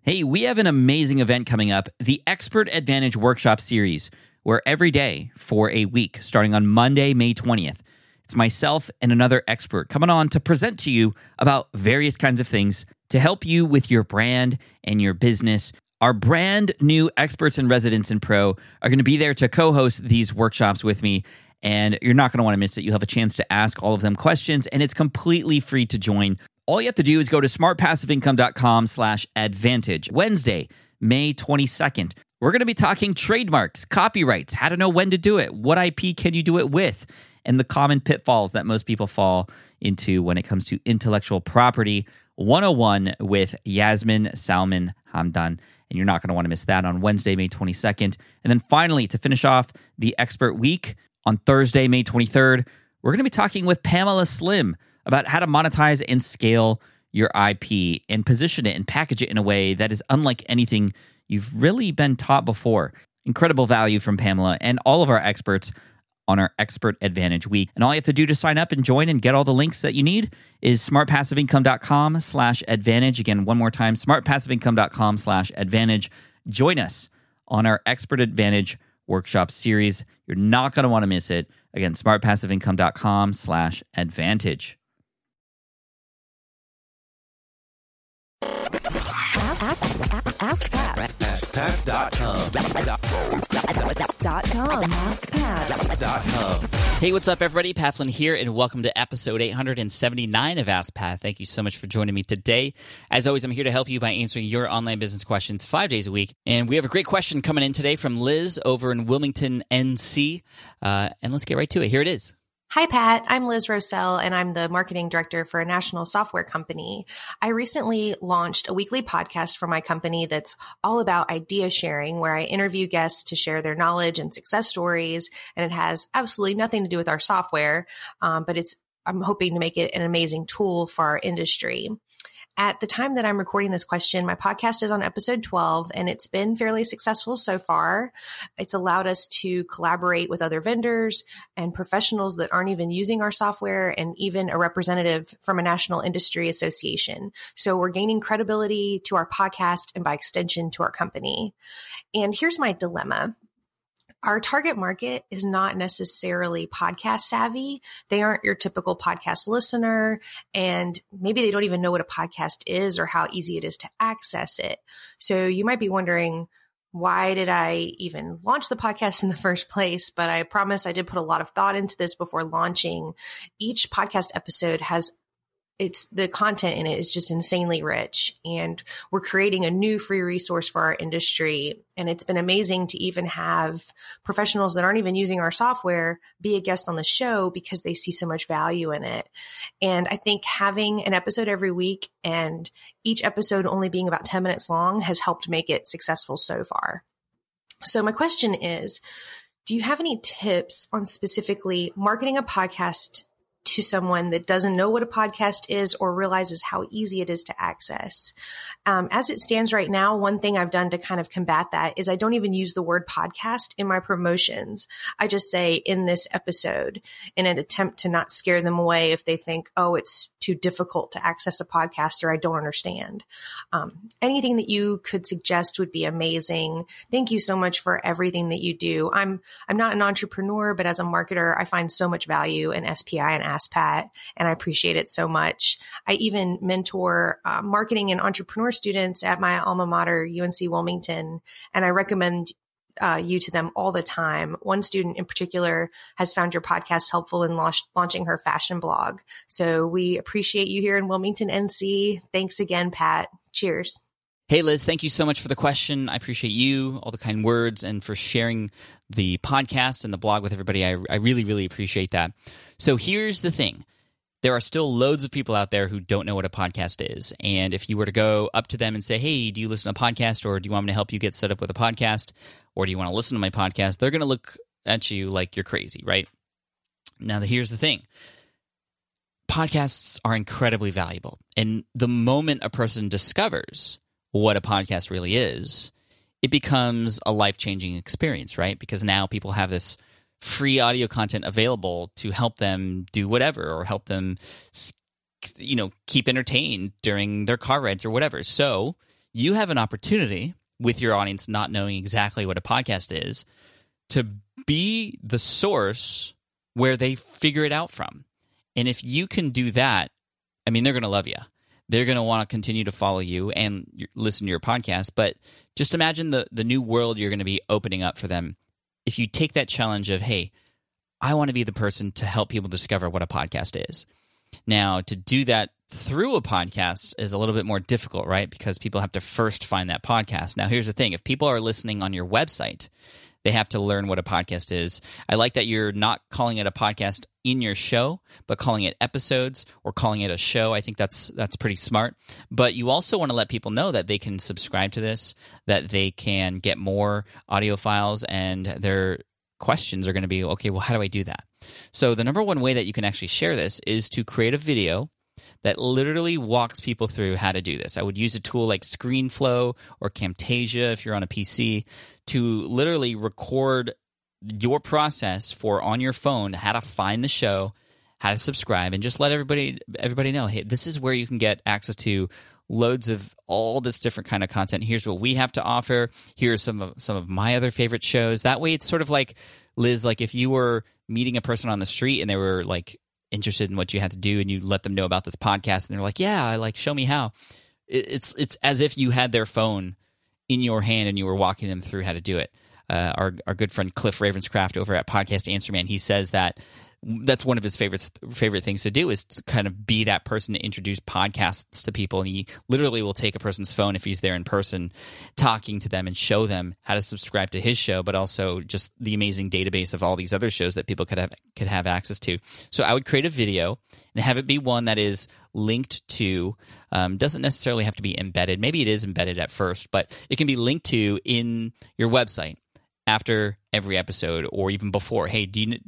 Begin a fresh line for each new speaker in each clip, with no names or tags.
Hey, we have an amazing event coming up, the Expert Advantage Workshop Series, where every day for a week, starting on Monday, May 20th, it's myself and another expert coming on to present to you about various kinds of things to help you with your brand and your business. Our brand new experts and residents in Pro are going to be there to co-host these workshops with me, and you're not going to want to miss it. You'll have a chance to ask all of them questions, and it's completely free to join. All you have to do is go to smartpassiveincome.com/advantage. Wednesday, May 22nd. We're going to be talking trademarks, copyrights, how to know when to do it, what IP can you do it with, and the common pitfalls that most people fall into when it comes to intellectual property 101 with Yasmin Salman Hamdan. And you're not going to want to miss that on Wednesday, May 22nd. And then finally, to finish off the Expert Week, on Thursday, May 23rd, we're going to be talking with Pamela Slim about how to monetize and scale your IP and position it and package it in a way that is unlike anything you've really been taught before. Incredible value from Pamela and all of our experts on our Expert Advantage Week. And all you have to do to sign up and join and get all the links that you need is smartpassiveincome.com/advantage. Again, one more time, smartpassiveincome.com/advantage. Join us on our Expert Advantage Workshop Series. You're not going to want to miss it. Again, smartpassiveincome.com/advantage.
Ask Pat.
AskPat.com.
AskPat.com.
Hey, what's up, everybody? Pat Flynn here, and welcome to episode 879 of Ask Pat. Thank you so much for joining me today. As always, I'm here to help you by answering your online business questions 5 days a week. And we have a great question coming in today from Liz over in Wilmington, NC. And let's get right to it. Here it is.
Hi, Pat. I'm Liz Rossell, and I'm the marketing director for a national software company. I recently launched a weekly podcast for my company that's all about idea sharing, where I interview guests to share their knowledge and success stories. And it has absolutely nothing to do with our software, but I'm hoping to make it an amazing tool for our industry. At the time that I'm recording this question, my podcast is on episode 12, and it's been fairly successful so far. It's allowed us to collaborate with other vendors and professionals that aren't even using our software, and even a representative from a national industry association. So we're gaining credibility to our podcast and by extension to our company. And here's my dilemma. Our target market is not necessarily podcast savvy. They aren't your typical podcast listener, and maybe they don't even know what a podcast is or how easy it is to access it. So you might be wondering, why did I even launch the podcast in the first place? But I promise I did put a lot of thought into this before launching. Each podcast episode the content in it is just insanely rich, and we're creating a new free resource for our industry. And it's been amazing to even have professionals that aren't even using our software be a guest on the show because they see so much value in it. And I think having an episode every week and each episode only being about 10 minutes long has helped make it successful so far. So my question is, do you have any tips on specifically marketing a podcast to someone that doesn't know what a podcast is or realizes how easy it is to access? As it stands right now, one thing I've done to kind of combat that is I don't even use the word podcast in my promotions. I just say in this episode in an attempt to not scare them away if they think, oh, it's too difficult to access a podcast or I don't understand. Anything that you could suggest would be amazing. Thank you so much for everything that you do. I'm not an entrepreneur, but as a marketer, I find so much value in SPI and Ask Pat, and I appreciate it so much. I even mentor marketing and entrepreneur students at my alma mater, UNC Wilmington, and I recommend you to them all the time. One student in particular has found your podcast helpful in launching her fashion blog. So we appreciate you here in Wilmington, NC. Thanks again, Pat. Cheers.
Hey, Liz, thank you so much for the question. I appreciate you, all the kind words, and for sharing the podcast and the blog with everybody. I really, really appreciate that. So here's the thing. There are still loads of people out there who don't know what a podcast is. And if you were to go up to them and say, hey, do you listen to a podcast, or do you want me to help you get set up with a podcast, or do you want to listen to my podcast? They're going to look at you like you're crazy, right? Now, here's the thing. Podcasts are incredibly valuable. And the moment a person discovers what a podcast really is, it becomes a life-changing experience, right? Because now people have this free audio content available to help them do whatever, or help them, keep entertained during their car rides or whatever. So you have an opportunity with your audience not knowing exactly what a podcast is to be the source where they figure it out from. And if you can do that, I mean, they're going to love you. They're going to want to continue to follow you and listen to your podcast. But just imagine the new world you're going to be opening up for them if you take that challenge of, hey, I want to be the person to help people discover what a podcast is. Now, to do that through a podcast is a little bit more difficult, right? Because people have to first find that podcast. Now, here's the thing. If people are listening on your website, they have to learn what a podcast is. I like that you're not calling it a podcast in your show, but calling it episodes or calling it a show. I think that's pretty smart. But you also want to let people know that they can subscribe to this, that they can get more audio files, and their questions are going to be, okay, well, how do I do that? So the number one way that you can actually share this is to create a video that literally walks people through how to do this. I would use a tool like ScreenFlow or Camtasia if you're on a PC to literally record your process for on your phone, how to find the show, how to subscribe, and just let everybody know, hey, this is where you can get access to loads of all this different kind of content. Here's what we have to offer. Here are some of my other favorite shows. That way it's sort of like, Liz, like if you were meeting a person on the street and they were like interested in what you had to do and you let them know about this podcast and they're like, yeah, like show me how. It's as if you had their phone in your hand and you were walking them through how to do it. Our good friend Cliff Ravenscraft over at Podcast Answer Man, he says that that's one of his favorite things to do is to kind of be that person to introduce podcasts to people. And he literally will take a person's phone if he's there in person, talking to them and show them how to subscribe to his show, but also just the amazing database of all these other shows that people could have access to. So I would create a video and have it be one that is linked to, doesn't necessarily have to be embedded. Maybe it is embedded at first, but it can be linked to in your website after every episode or even before. Hey, do you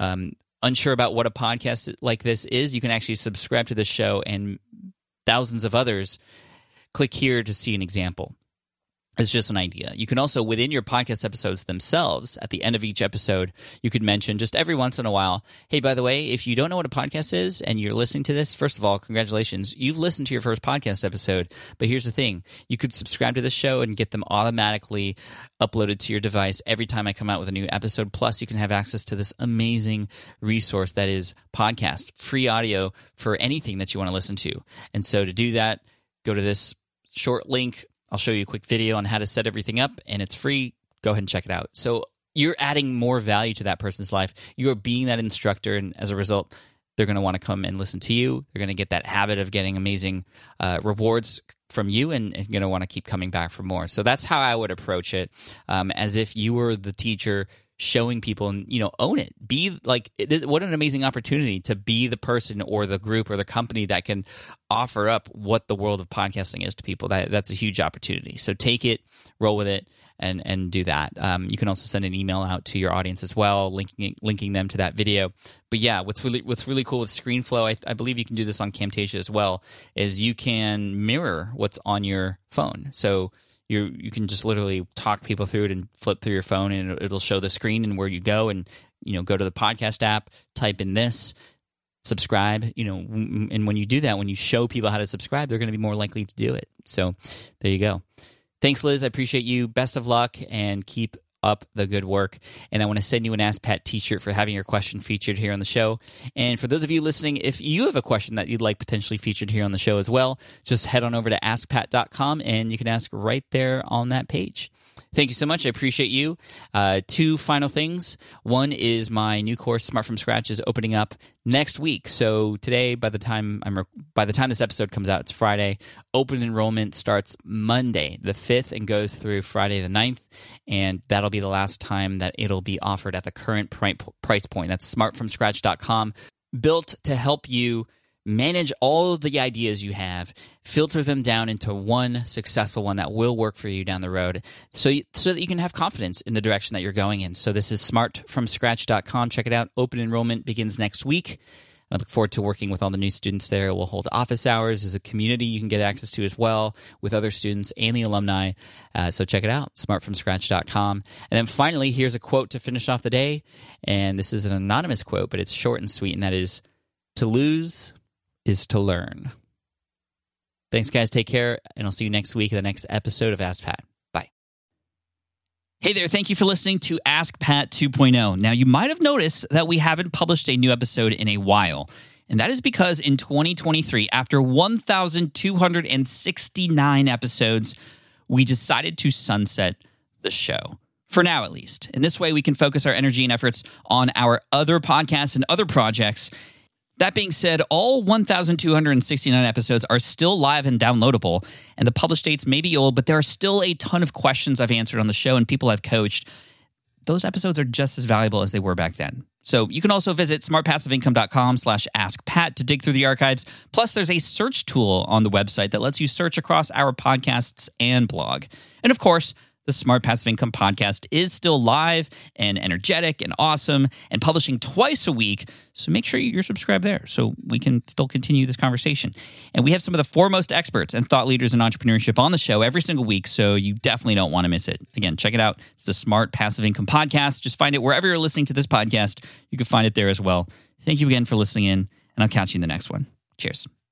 unsure about what a podcast like this is? You can actually subscribe to this show and thousands of others. Click here to see an example. It's just an idea. You can also, within your podcast episodes themselves, at the end of each episode, you could mention just every once in a while, hey, by the way, if you don't know what a podcast is and you're listening to this, first of all, congratulations. You've listened to your first podcast episode. But here's the thing. You could subscribe to the show and get them automatically uploaded to your device every time I come out with a new episode. Plus, you can have access to this amazing resource that is podcast, free audio for anything that you want to listen to. And so to do that, go to this short link. I'll show you a quick video on how to set everything up, and it's free. Go ahead and check it out. So you're adding more value to that person's life. You are being that instructor, and as a result, they're going to want to come and listen to you. They're going to get that habit of getting amazing rewards from you, and going to want to keep coming back for more. So that's how I would approach it, as if you were the teacher showing people and, own it. Be like, what an amazing opportunity to be the person or the group or the company that can offer up what the world of podcasting is to people. That's a huge opportunity. So take it, roll with it, and do that. You can also send an email out to your audience as well, linking them to that video. But yeah, what's really cool with ScreenFlow, I believe you can do this on Camtasia as well, is you can mirror what's on your phone. So you can just literally talk people through it and flip through your phone, and it'll show the screen and where you go, and go to the podcast app, type in this, subscribe. And when you do that, when you show people how to subscribe, they're going to be more likely to do it. So there you go. Thanks, Liz. I appreciate you. Best of luck, and keep up the good work. And I want to send you an Ask Pat t-shirt for having your question featured here on the show. And for those of you listening, if you have a question that you'd like potentially featured here on the show as well, just head on over to askpat.com and you can ask right there on that page. Thank you so much. I appreciate you. Two final things. One is my new course, Smart from Scratch, is opening up next week. So today, by the time this episode comes out, it's Friday. Open enrollment starts Monday the 5th and goes through Friday the 9th. And that'll be the last time that it'll be offered at the current price point. That's smartfromscratch.com, built to help you manage all of the ideas you have, filter them down into one successful one that will work for you down the road, so that you can have confidence in the direction that you're going in. So this is smartfromscratch.com. Check it out. Open enrollment begins next week. I look forward to working with all the new students there. We'll hold office hours as a community you can get access to as well with other students and the alumni. So check it out, smartfromscratch.com. And then finally, here's a quote to finish off the day. And this is an anonymous quote, but it's short and sweet, and that is, "To lose is to learn." Thanks, guys. Take care, and I'll see you next week in the next episode of Ask Pat. Bye. Hey there. Thank you for listening to Ask Pat 2.0. Now, you might have noticed that we haven't published a new episode in a while, and that is because in 2023, after 1,269 episodes, we decided to sunset the show. For now, at least. In this way, we can focus our energy and efforts on our other podcasts and other projects. That being said, all 1,269 episodes are still live and downloadable, and the published dates may be old, but there are still a ton of questions I've answered on the show and people I've coached. Those episodes are just as valuable as they were back then. So you can also visit smartpassiveincome.com/askpat to dig through the archives. Plus, there's a search tool on the website that lets you search across our podcasts and blog. And of course, the Smart Passive Income podcast is still live and energetic and awesome and publishing twice a week. So make sure you're subscribed there so we can still continue this conversation. And we have some of the foremost experts and thought leaders in entrepreneurship on the show every single week, so you definitely don't want to miss it. Again, check it out. It's the Smart Passive Income podcast. Just find it wherever you're listening to this podcast. You can find it there as well. Thank you again for listening in, and I'll catch you in the next one. Cheers.